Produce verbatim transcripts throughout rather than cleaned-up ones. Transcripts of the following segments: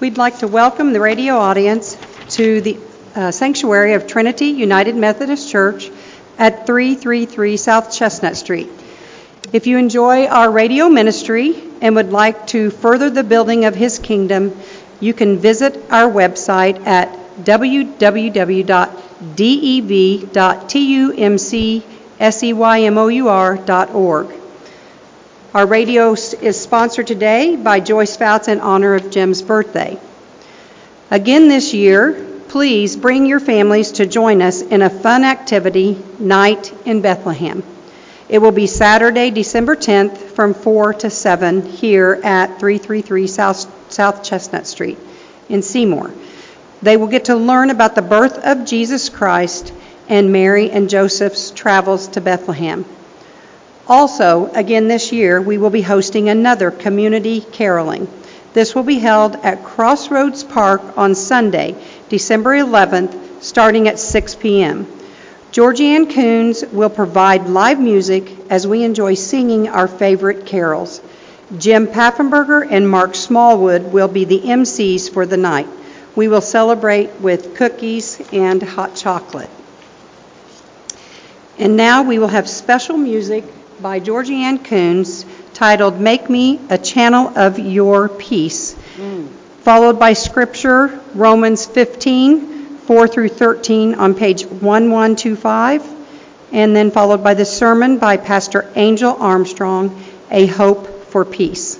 We'd like to welcome the radio audience to the uh, sanctuary of Trinity United Methodist Church at three thirty-three South Chestnut Street. If you enjoy our radio ministry and would like to further the building of His kingdom, you can visit our website at w w w dot dev dot tumcseymor dot org. Our radio is sponsored today by Joyce Fouts in honor of Jim's birthday. Again this year, please bring your families to join us in a fun activity night in Bethlehem. It will be Saturday, December tenth from four to seven here at three thirty-three South, South Chestnut Street in Seymour. They will get to learn about the birth of Jesus Christ and Mary and Joseph's travels to Bethlehem. Also, again this year, we will be hosting another community caroling. This will be held at Crossroads Park on Sunday, December eleventh, starting at six p.m. Georgie Ann Coons will provide live music as we enjoy singing our favorite carols. Jim Paffenberger and Mark Smallwood will be the M Cs for the night. We will celebrate with cookies and hot chocolate. And now we will have special music by Georgie Ann Coons titled Make Me a Channel of Your Peace, mm. followed by scripture, Romans fifteen, four through thirteen on page eleven twenty-five, and then followed by the sermon by Pastor Angel Armstrong, A Hope for Peace.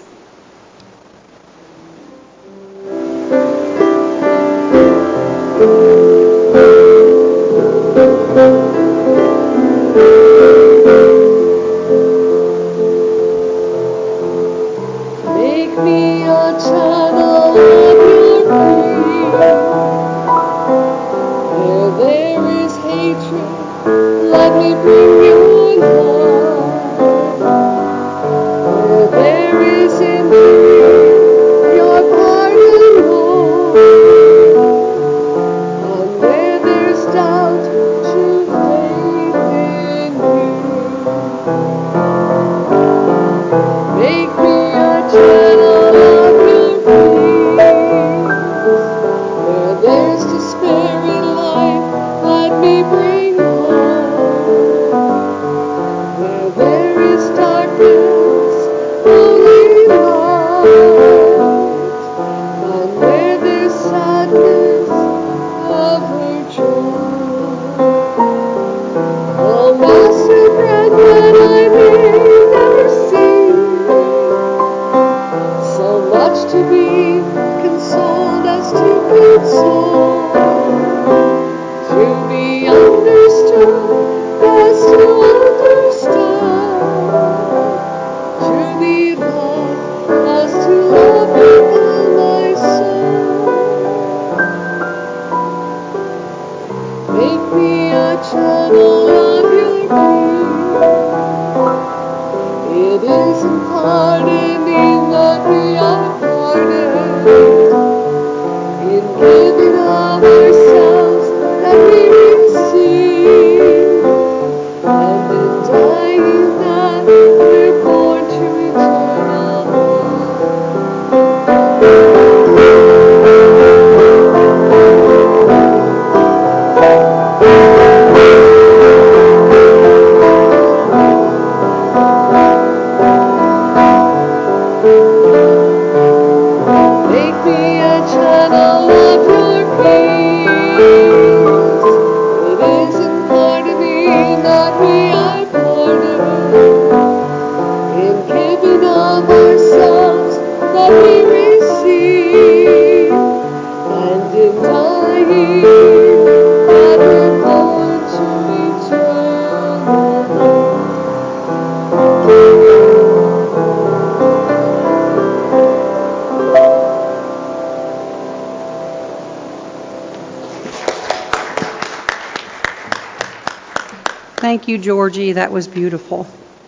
Thank you, Georgie. That was beautiful.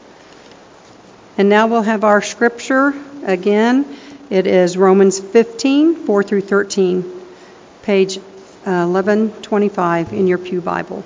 And now we'll have our scripture again. It is Romans fifteen, four through thirteen, page eleven twenty-five in your Pew Bible.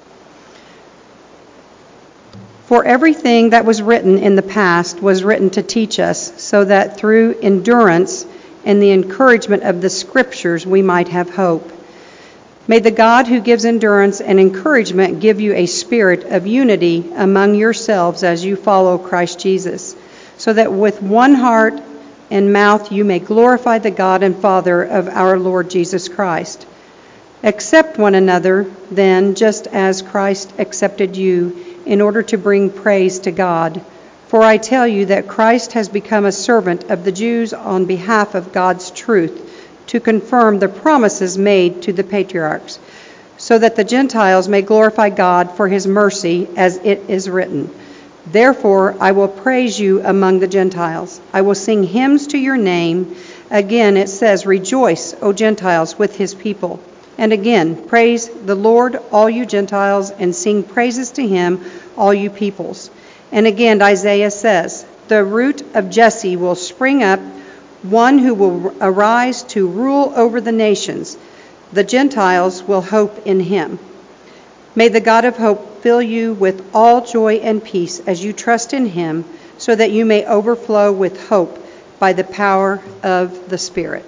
For everything that was written in the past was written to teach us, so that through endurance and the encouragement of the Scriptures we might have hope. May the God who gives endurance and encouragement give you a spirit of unity among yourselves as you follow Christ Jesus, so that with one heart and mouth you may glorify the God and Father of our Lord Jesus Christ. Accept one another, then, just as Christ accepted you, in order to bring praise to God. For I tell you that Christ has become a servant of the Jews on behalf of God's truth, to confirm the promises made to the patriarchs, so that the Gentiles may glorify God for his mercy, as it is written, "Therefore I will praise you among the Gentiles. I will sing hymns to your name." Again it says, "Rejoice, O Gentiles, with his people." And again, "Praise the Lord, all you Gentiles, and sing praises to him, all you peoples." And again Isaiah says, "The root of Jesse will spring up, one who will arise to rule over the nations. The Gentiles will hope in him." May the God of hope fill you with all joy and peace as you trust in him, so that you may overflow with hope by the power of the Spirit.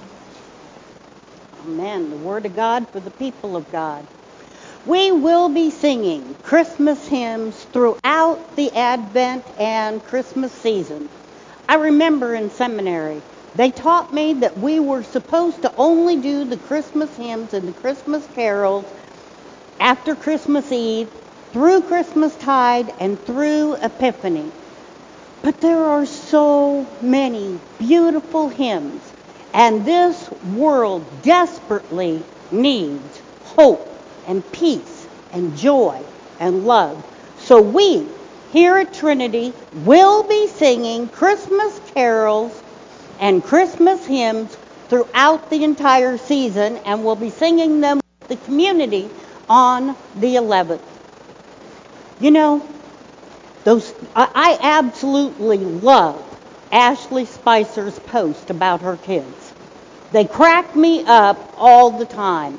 Amen. The Word of God for the people of God. We will be singing Christmas hymns throughout the Advent and Christmas season. I remember in seminary, they taught me that we were supposed to only do the Christmas hymns and the Christmas carols after Christmas Eve, through Christmastide, and through Epiphany. But there are so many beautiful hymns, and this world desperately needs hope and peace and joy and love. So we, here at Trinity, will be singing Christmas carols and Christmas hymns throughout the entire season, and we'll be singing them with the community on the eleventh. You know, those I, I absolutely love Ashley Spicer's post about her kids. They crack me up all the time.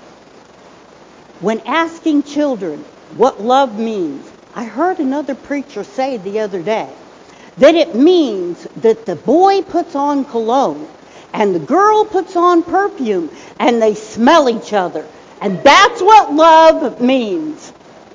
When asking children what love means, I heard another preacher say the other day that it means that the boy puts on cologne and the girl puts on perfume and they smell each other. And that's what love means.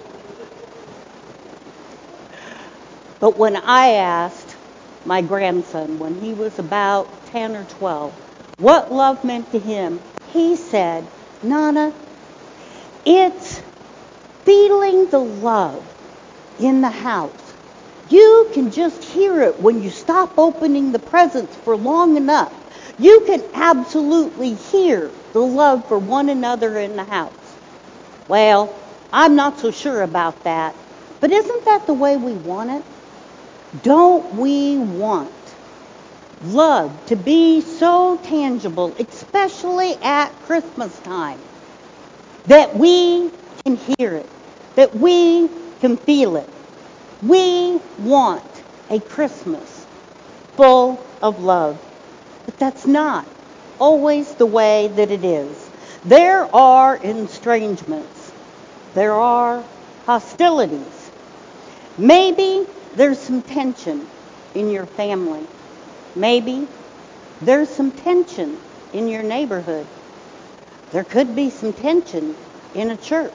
But when I asked my grandson, when he was about ten or twelve, what love meant to him, he said, "Nana, it's feeling the love in the house. You can just hear it when you stop opening the presents for long enough. You can absolutely hear the love for one another in the house." Well, I'm not so sure about that. But isn't that the way we want it? Don't we want love to be so tangible, especially at Christmas time, that we can hear it, that we can feel it? We want a Christmas full of love. But that's not always the way that it is. There are estrangements. There are hostilities. Maybe there's some tension in your family. Maybe there's some tension in your neighborhood. There could be some tension in a church.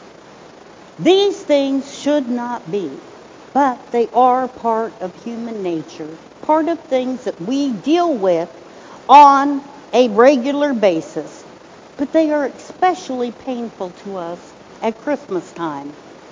These things should not be, but they are part of human nature, part of things that we deal with on a regular basis. But they are especially painful to us at Christmas time.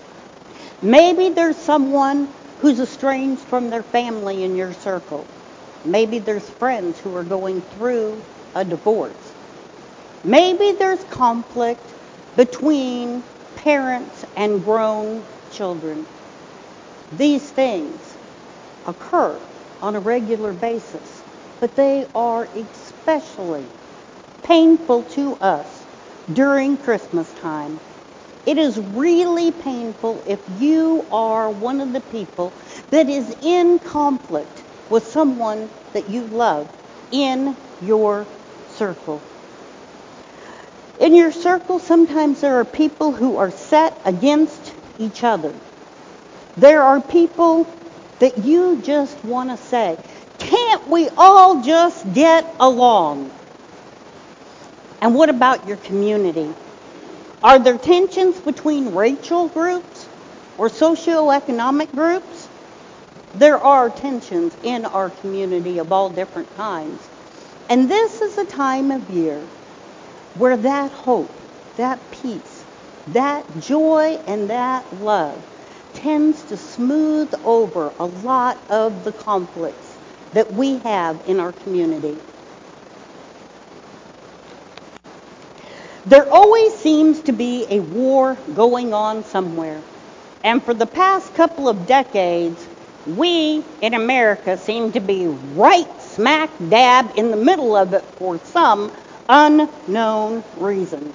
Maybe there's someone who's estranged from their family in your circle. Maybe there's friends who are going through a divorce. Maybe there's conflict between parents and grown children. These things occur on a regular basis, but they are especially painful to us during Christmas time. It is really painful if you are one of the people that is in conflict with someone that you love in your circle. In your circle, sometimes there are people who are set against each other. There are people that you just want to say, Can't we all just get along? And what about your community? Are there tensions between racial groups or socioeconomic groups? There are tensions in our community of all different kinds. And this is a time of year where that hope, that peace, that joy, and that love tends to smooth over a lot of the conflicts that we have in our community. There always seems to be a war going on somewhere. And for the past couple of decades, we in America seem to be right smack dab in the middle of it for some unknown reason.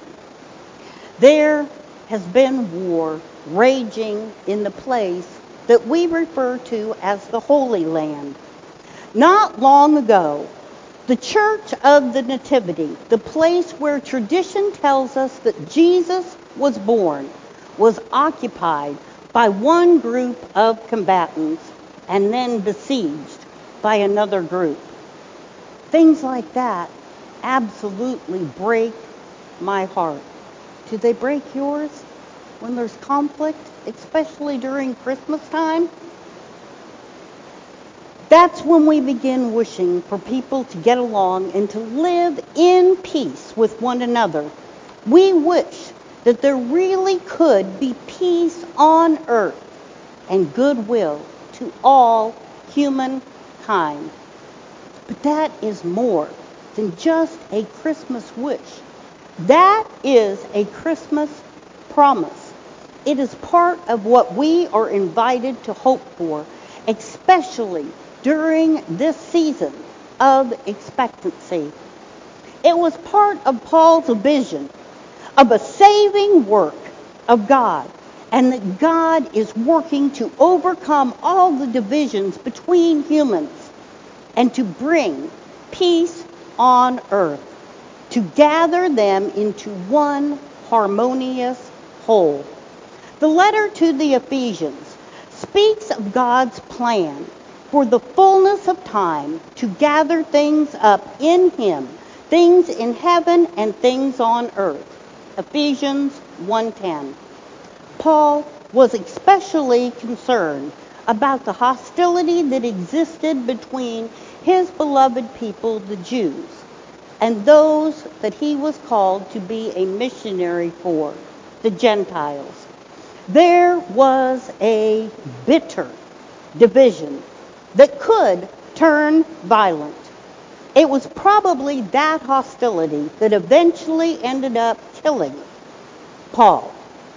There has been war raging in the place that we refer to as the Holy Land. Not long ago, the Church of the Nativity, the place where tradition tells us that Jesus was born, was occupied by one group of combatants and then besieged by another group. Things like that absolutely break my heart. Do they break yours when there's conflict, especially during Christmas time? That's when we begin wishing for people to get along and to live in peace with one another. We wish that there really could be peace on earth and goodwill to all humankind. But that is more than just a Christmas wish. That is a Christmas promise. It is part of what we are invited to hope for, especially during this season of expectancy. It was part of Paul's vision of a saving work of God, and that God is working to overcome all the divisions between humans and to bring peace on earth, to gather them into one harmonious whole. The letter to the Ephesians speaks of God's plan for the fullness of time to gather things up in Him, things in heaven and things on earth. Ephesians one ten. Paul was especially concerned about the hostility that existed between his beloved people, the Jews, and those that he was called to be a missionary for, the Gentiles. There was a bitter division that could turn violent. It was probably that hostility that eventually ended up killing Paul.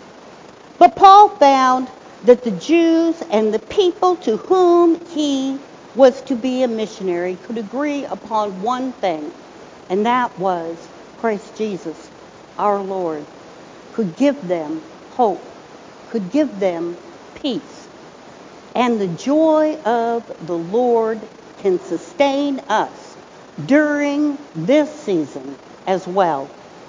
But Paul found that the Jews and the people to whom he was to be a missionary could agree upon one thing, and that was Christ Jesus, our Lord, could give them hope, could give them peace. And the joy of the Lord can sustain us during this season as well.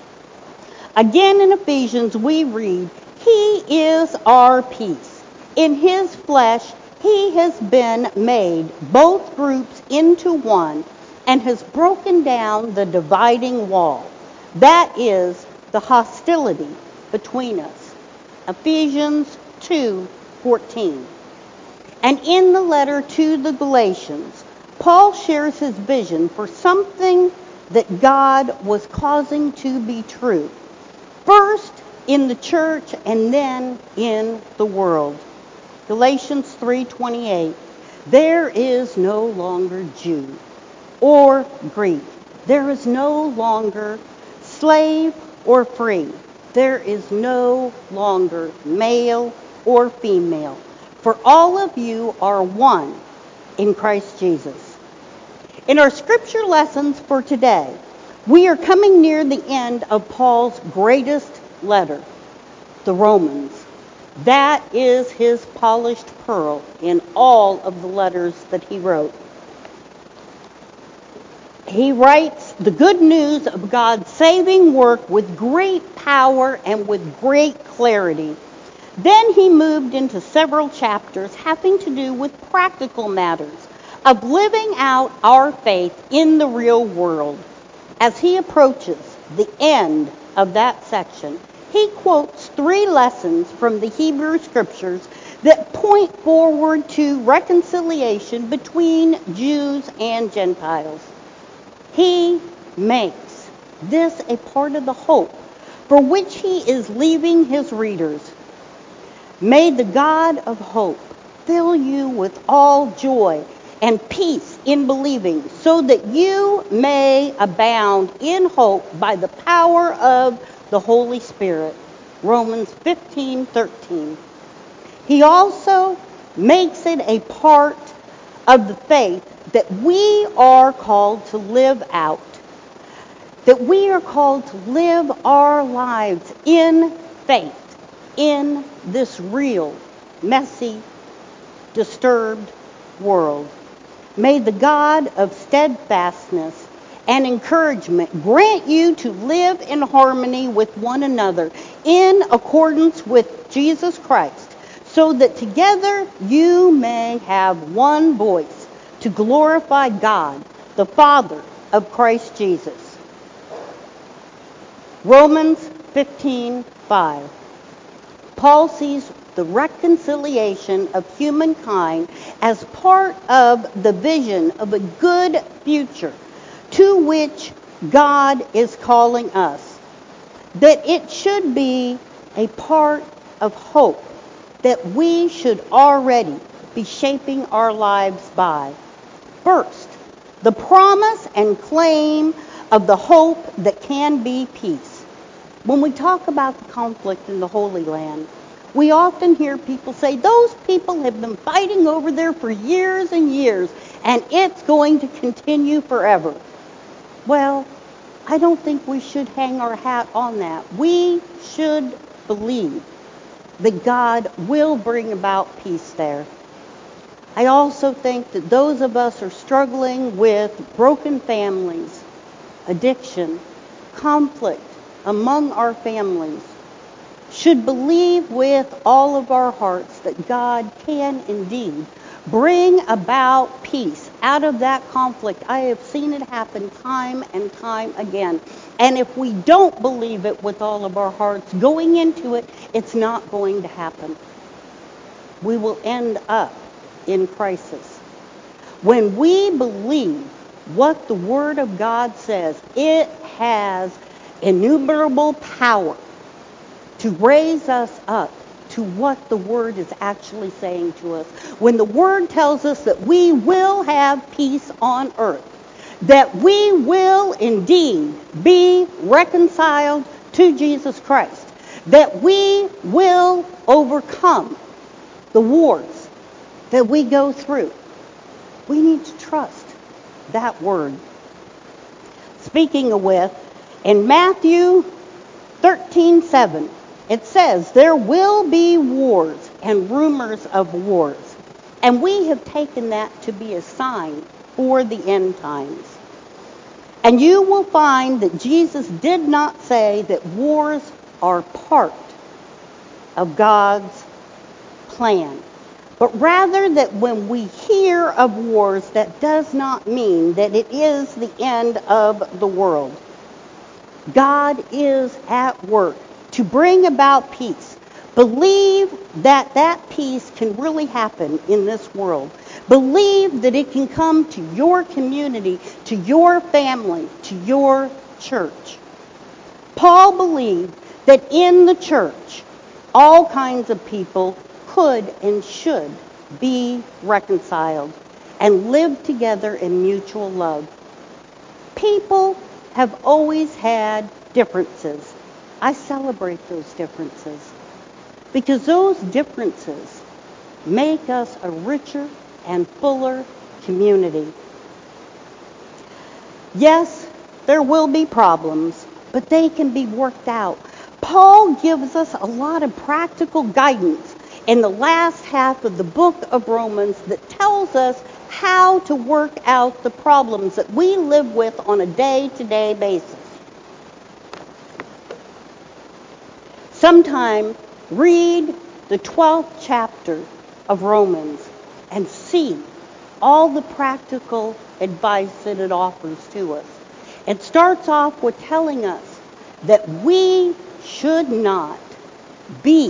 Again in Ephesians we read, He is our peace. In His flesh He has been made both groups into one and has broken down the dividing wall. That is the hostility between us. Ephesians two fourteen. And in the letter to the Galatians, Paul shares his vision for something that God was causing to be true. First in the church and then in the world. Galatians three twenty-eight. There is no longer Jew or Greek. There is no longer slave or free. There is no longer male or female. For all of you are one in Christ Jesus. In our scripture lessons for today, we are coming near the end of Paul's greatest letter, the Romans. That is his polished pearl in all of the letters that he wrote. He writes the good news of God's saving work with great power and with great clarity. Then he moved into several chapters having to do with practical matters of living out our faith in the real world. As he approaches the end of that section, he quotes three lessons from the Hebrew Scriptures that point forward to reconciliation between Jews and Gentiles. He makes this a part of the hope for which he is leaving his readers. May the God of hope fill you with all joy and peace in believing, so that you may abound in hope by the power of the Holy Spirit. Romans fifteen thirteen. He also makes it a part of the faith that we are called to live out. That we are called to live our lives in faith in this real, messy, disturbed world. May the God of steadfastness and encouragement grant you to live in harmony with one another in accordance with Jesus Christ, so that together you may have one voice to glorify God, the Father of Christ Jesus. Romans fifteen five. Paul sees the reconciliation of humankind as part of the vision of a good future to which God is calling us. That it should be a part of hope that we should already be shaping our lives by. First, the promise and claim of the hope that can be peace. When we talk about the conflict in the Holy Land, we often hear people say, those people have been fighting over there for years and years, and it's going to continue forever. Well, I don't think we should hang our hat on that. We should believe that God will bring about peace there. I also think that those of us who are struggling with broken families, addiction, conflict among our families, should believe with all of our hearts that God can indeed bring about peace out of that conflict. I have seen it happen time and time again. And if we don't believe it with all of our hearts going into it, it's not going to happen. We will end up in crisis. When we believe what the Word of God says, it has innumerable power to raise us up to what the Word is actually saying to us. When the Word tells us that we will have peace on earth, that we will indeed be reconciled to Jesus Christ, that we will overcome the wars that we go through, we need to trust that Word. Speaking of which, in Matthew thirteen seven, it says, there will be wars and rumors of wars. And we have taken that to be a sign for the end times. And you will find that Jesus did not say that wars are part of God's plan, but rather that when we hear of wars, that does not mean that it is the end of the world. God is at work to bring about peace. Believe that that peace can really happen in this world. Believe that it can come to your community, to your family, to your church. Paul believed that in the church, all kinds of people could and should be reconciled and live together in mutual love. People have always had differences. I celebrate those differences because those differences make us a richer and fuller community. Yes, there will be problems, but they can be worked out. Paul gives us a lot of practical guidance in the last half of the book of Romans that tells us how to work out the problems that we live with on a day-to-day basis. Sometime read the twelfth chapter of Romans and see all the practical advice that it offers to us. It starts off with telling us that we should not be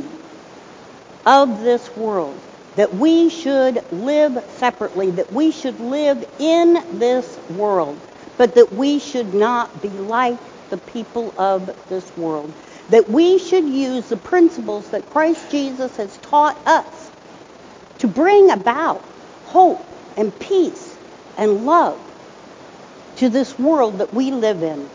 of this world, that we should live separately, that we should live in this world, but that we should not be like the people of this world, that we should use the principles that Christ Jesus has taught us to bring about hope and peace and love to this world that we live in.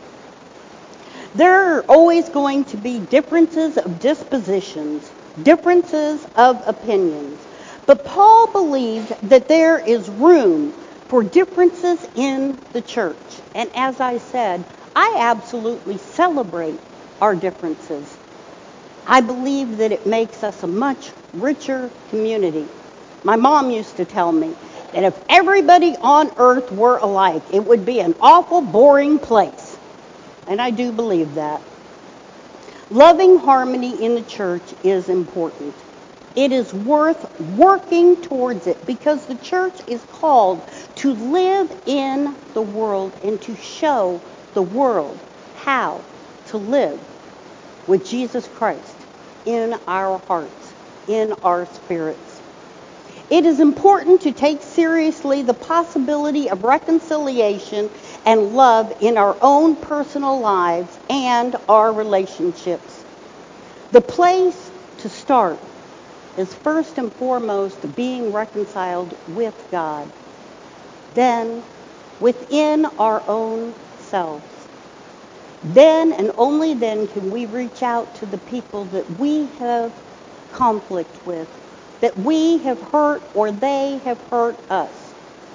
There are always going to be differences of dispositions, differences of opinions. But Paul believed that there is room for differences in the church. And as I said, I absolutely celebrate our differences. I believe that it makes us a much richer community. My mom used to tell me that if everybody on earth were alike, it would be an awful boring place. And I do believe that. Loving harmony in the church is important. It is worth working towards it because the church is called to live in the world and to show the world how to live with Jesus Christ in our hearts, in our spirits. It is important to take seriously the possibility of reconciliation and love in our own personal lives and our relationships. The place to start is first and foremost being reconciled with God, then within our own selves. Then and only then can we reach out to the people that we have conflict with, that we have hurt or they have hurt us.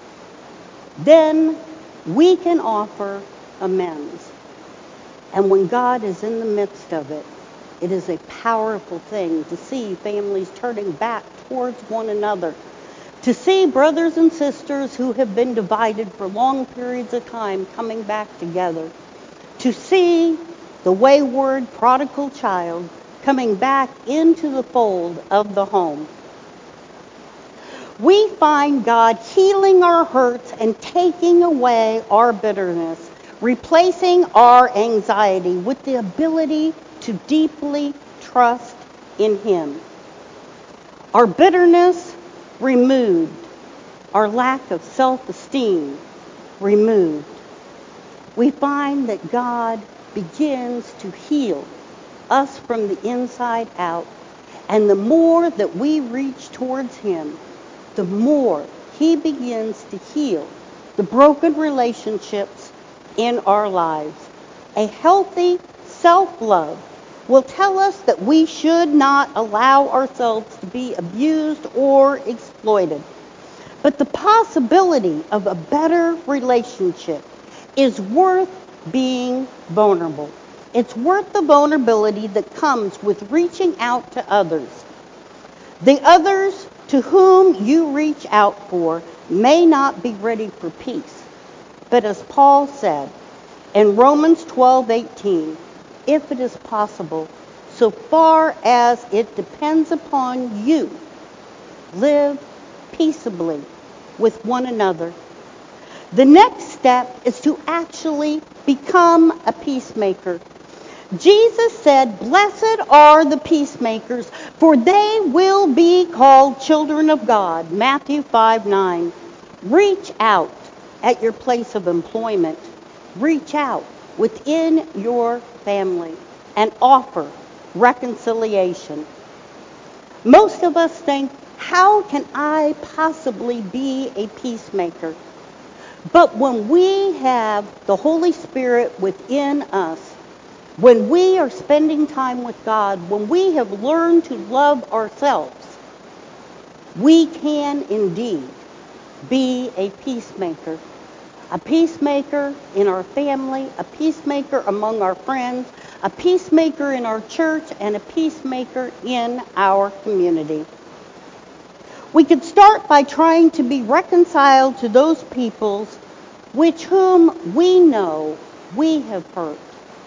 Then we can offer amends. And when God is in the midst of it, it is a powerful thing to see families turning back towards one another, to see brothers and sisters who have been divided for long periods of time coming back together, to see the wayward prodigal child coming back into the fold of the home. We find God healing our hurts and taking away our bitterness, replacing our anxiety with the ability to deeply trust in Him. Our bitterness removed, our lack of self-esteem removed. We find that God begins to heal us from the inside out, and the more that we reach towards Him, the more He begins to heal the broken relationships in our lives. A healthy self-love will tell us that we should not allow ourselves to be abused or exploited. But the possibility of a better relationship is worth being vulnerable. It's worth the vulnerability that comes with reaching out to others. The others to whom you reach out for may not be ready for peace. But as Paul said in Romans twelve eighteen, if it is possible, so far as it depends upon you, live peaceably with one another. The next step is to actually become a peacemaker. Jesus said, "Blessed are the peacemakers, for they will be called children of God." Matthew five nine. Reach out at your place of employment. Reach out within your family and offer reconciliation. Most of us think, how can I possibly be a peacemaker? But when we have the Holy Spirit within us, when we are spending time with God, when we have learned to love ourselves, we can indeed be a peacemaker. A peacemaker in our family, a peacemaker among our friends, a peacemaker in our church, and a peacemaker in our community. We could start by trying to be reconciled to those peoples which whom we know we have hurt.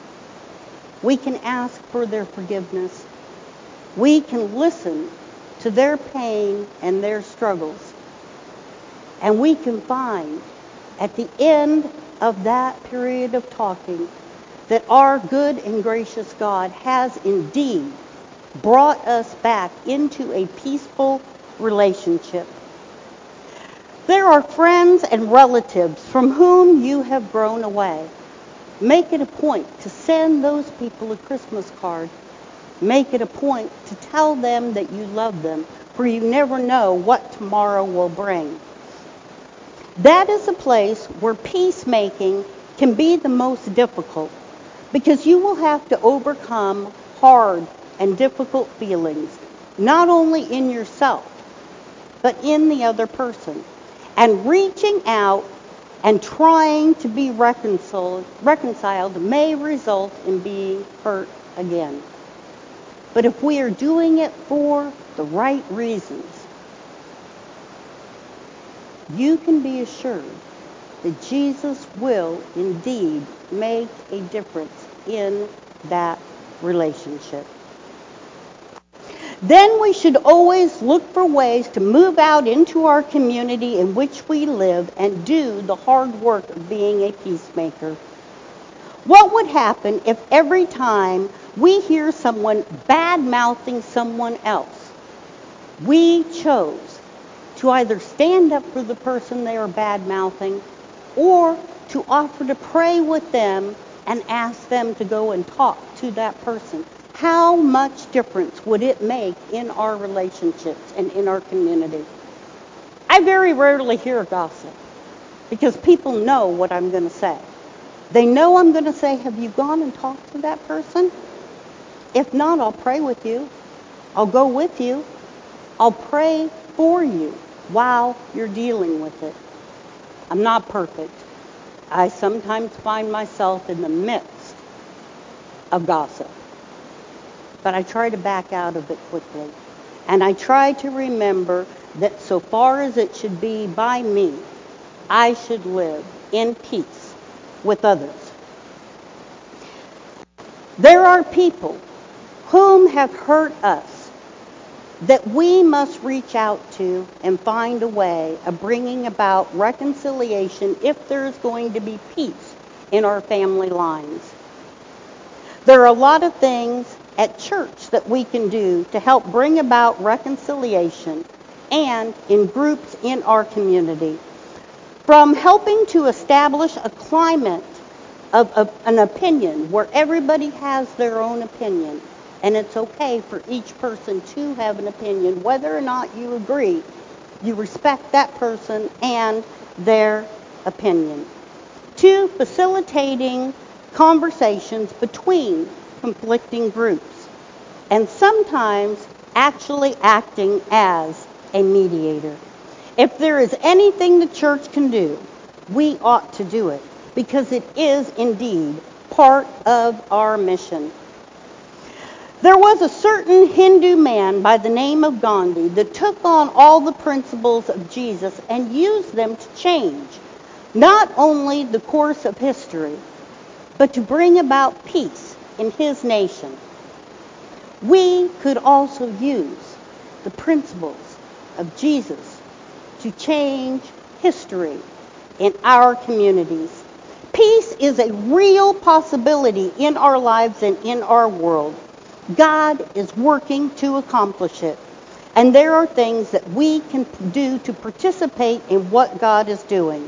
We can ask for their forgiveness. We can listen to their pain and their struggles. And we can find at the end of that period of talking that our good and gracious God has indeed brought us back into a peaceful relationship. There are friends and relatives from whom you have grown away. Make it a point to send those people a Christmas card. Make it a point to tell them that you love them, for you never know what tomorrow will bring. That is a place where peacemaking can be the most difficult, because you will have to overcome hard and difficult feelings, not only in yourself, but in the other person. And reaching out and trying to be reconciled, reconciled may result in being hurt again. But if we are doing it for the right reasons, you can be assured that Jesus will indeed make a difference in that relationship. Then we should always look for ways to move out into our community in which we live and do the hard work of being a peacemaker. What would happen if every time we hear someone bad-mouthing someone else, we chose to either stand up for the person they are bad-mouthing or to offer to pray with them and ask them to go and talk to that person? How much difference would it make in our relationships and in our community? I very rarely hear gossip because people know what I'm going to say. They know I'm going to say, have you gone and talked to that person? If not, I'll pray with you. I'll go with you. I'll pray for you while you're dealing with it. I'm not perfect. I sometimes find myself in the midst of gossip. But I try to back out of it quickly. And I try to remember that so far as it should be by me, I should live in peace with others. There are people whom have hurt us that we must reach out to and find a way of bringing about reconciliation if there is going to be peace in our family lines. There are a lot of things at church that we can do to help bring about reconciliation and in groups in our community. From helping to establish a climate of, of an opinion where everybody has their own opinion, and it's okay for each person to have an opinion, whether or not you agree. You respect that person and their opinion. To facilitating conversations between conflicting groups, and sometimes actually acting as a mediator. If there is anything the church can do, we ought to do it, because it is indeed part of our mission. There was a certain Hindu man by the name of Gandhi that took on all the principles of Jesus and used them to change not only the course of history, but to bring about peace in his nation. We could also use the principles of Jesus to change history in our communities. Peace is a real possibility in our lives and in our world. God is working to accomplish it. And there are things that we can do to participate in what God is doing.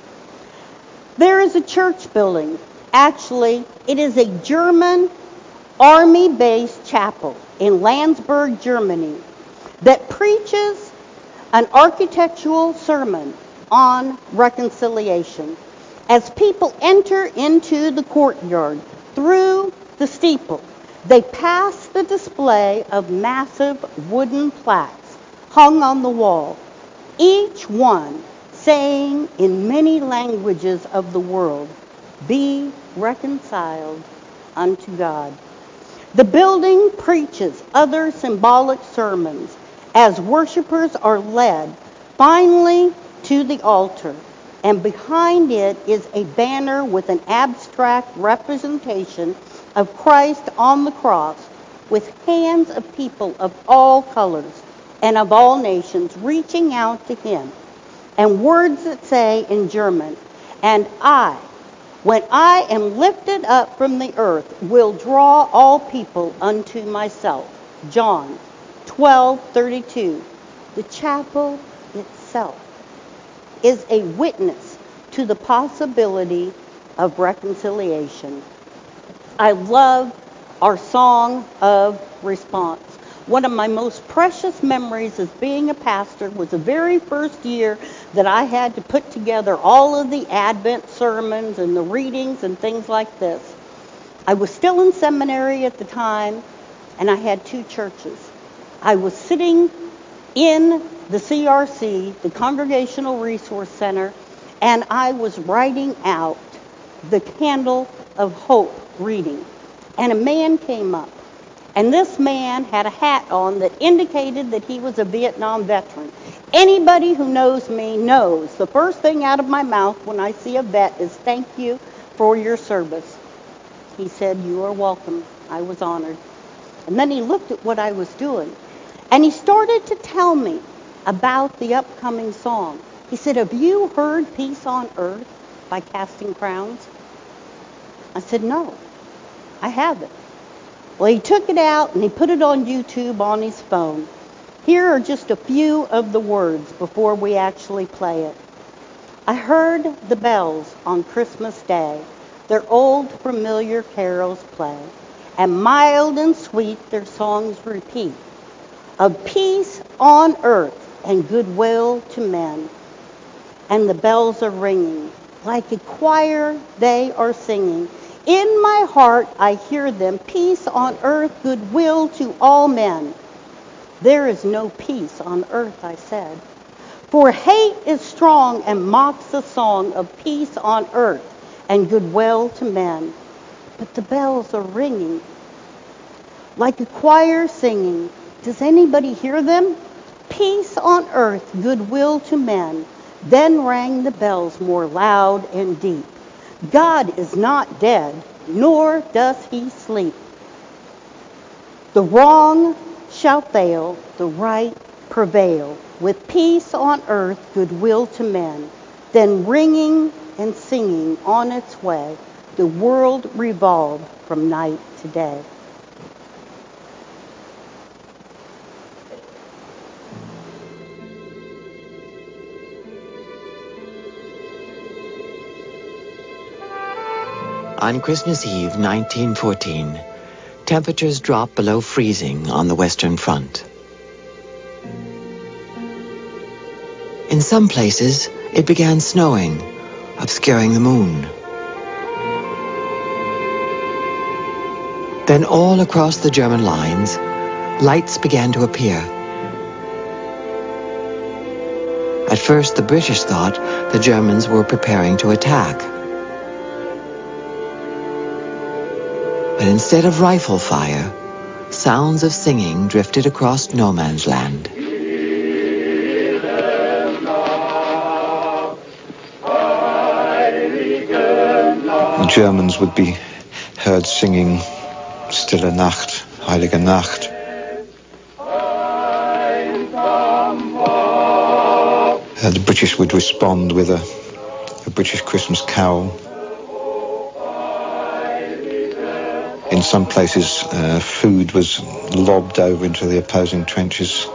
There is a church building. Actually, it is a German army-based chapel in Landsberg, Germany, that preaches an architectural sermon on reconciliation. As people enter into the courtyard through the steeple, they pass the display of massive wooden plaques hung on the wall, each one saying in many languages of the world, "Be reconciled unto God." The building preaches other symbolic sermons as worshipers are led finally to the altar, and behind it is a banner with an abstract representation of Christ on the cross, with hands of people of all colors and of all nations reaching out to him and words that say in German, and I, when I am lifted up from the earth, will draw all people unto myself. John twelve thirty-two. The chapel itself is a witness to the possibility of reconciliation. I love our song of response. One of my most precious memories as being a pastor was the very first year that I had to put together all of the Advent sermons and the readings and things like this. I was still in seminary at the time, and I had two churches. I was sitting in the C R C, the Congregational Resource Center, and I was writing out the Candle of Hope reading. And a man came up. And this man had a hat on that indicated that he was a Vietnam veteran. Anybody who knows me knows the first thing out of my mouth when I see a vet is thank you for your service. He said, you are welcome. I was honored. And then he looked at what I was doing. And he started to tell me about the upcoming song. He said, have you heard Peace on Earth by Casting Crowns? I said, no, I haven't. Well, he took it out and he put it on YouTube on his phone. Here are just a few of the words before we actually play it. I heard the bells on Christmas Day, their old familiar carols play, and mild and sweet their songs repeat, of peace on earth and goodwill to men. And the bells are ringing, like a choir they are singing. In my heart I hear them, peace on earth, goodwill to all men. There is no peace on earth, I said, for hate is strong and mocks the song of peace on earth and goodwill to men. But the bells are ringing, like a choir singing. Does anybody hear them? Peace on earth, goodwill to men. Then rang the bells more loud and deep. God is not dead, nor does he sleep. The wrong shall fail, the right prevail, with peace on earth, goodwill to men. Then ringing and singing on its way, the world revolved from night to day. On Christmas Eve, nineteen fourteen, temperatures dropped below freezing on the Western Front. In some places, it began snowing, obscuring the moon. Then all across the German lines, lights began to appear. At first, the British thought the Germans were preparing to attack. But instead of rifle fire, sounds of singing drifted across no man's land. The Germans would be heard singing Stille Nacht, Heilige Nacht. Uh, the British would respond with a, a British Christmas carol. In some places, uh, food was lobbed over into the opposing trenches.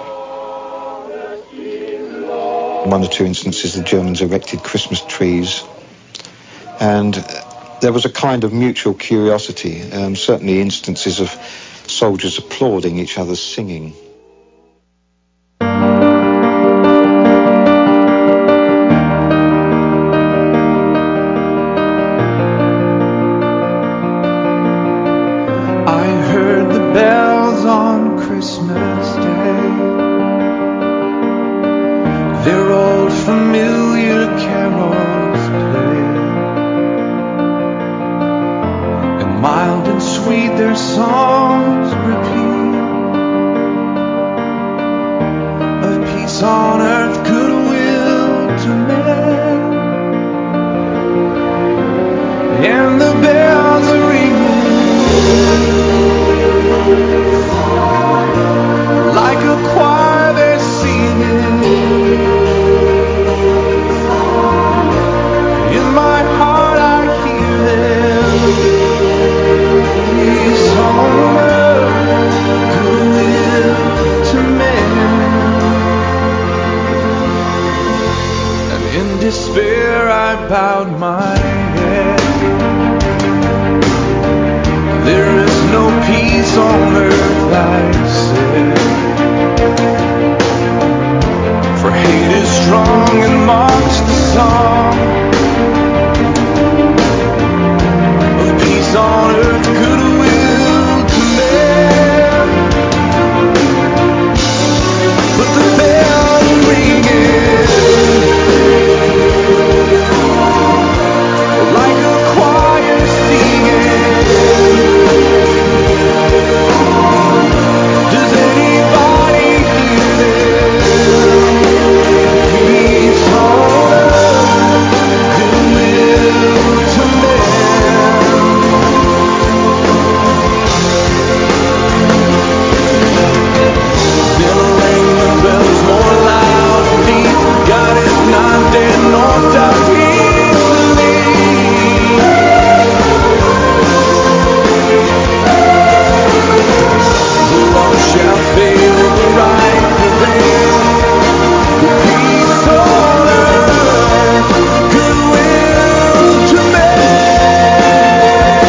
In one or two instances, the Germans erected Christmas trees. And there was a kind of mutual curiosity, um, certainly instances of soldiers applauding each other's singing. earth lies set. For hate is strong and mocks the song of peace on earth, goodwill to men. But the bell ringing like a choir singing. Does anybody hear them? Peace on earth, goodwill to men. Then rang the bells more loud and deep. God is not dead, nor does he sleep. The wrong shall fail, the right prevail. Peace on earth, goodwill to men.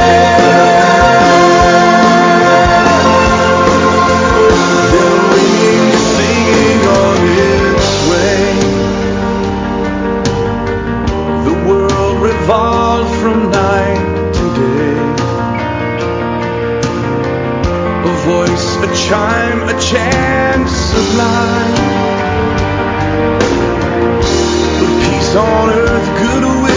Then ringing, singing on its way. The world revolves from night to day. A voice, a chime, a chant sublime. Of peace on earth, goodwill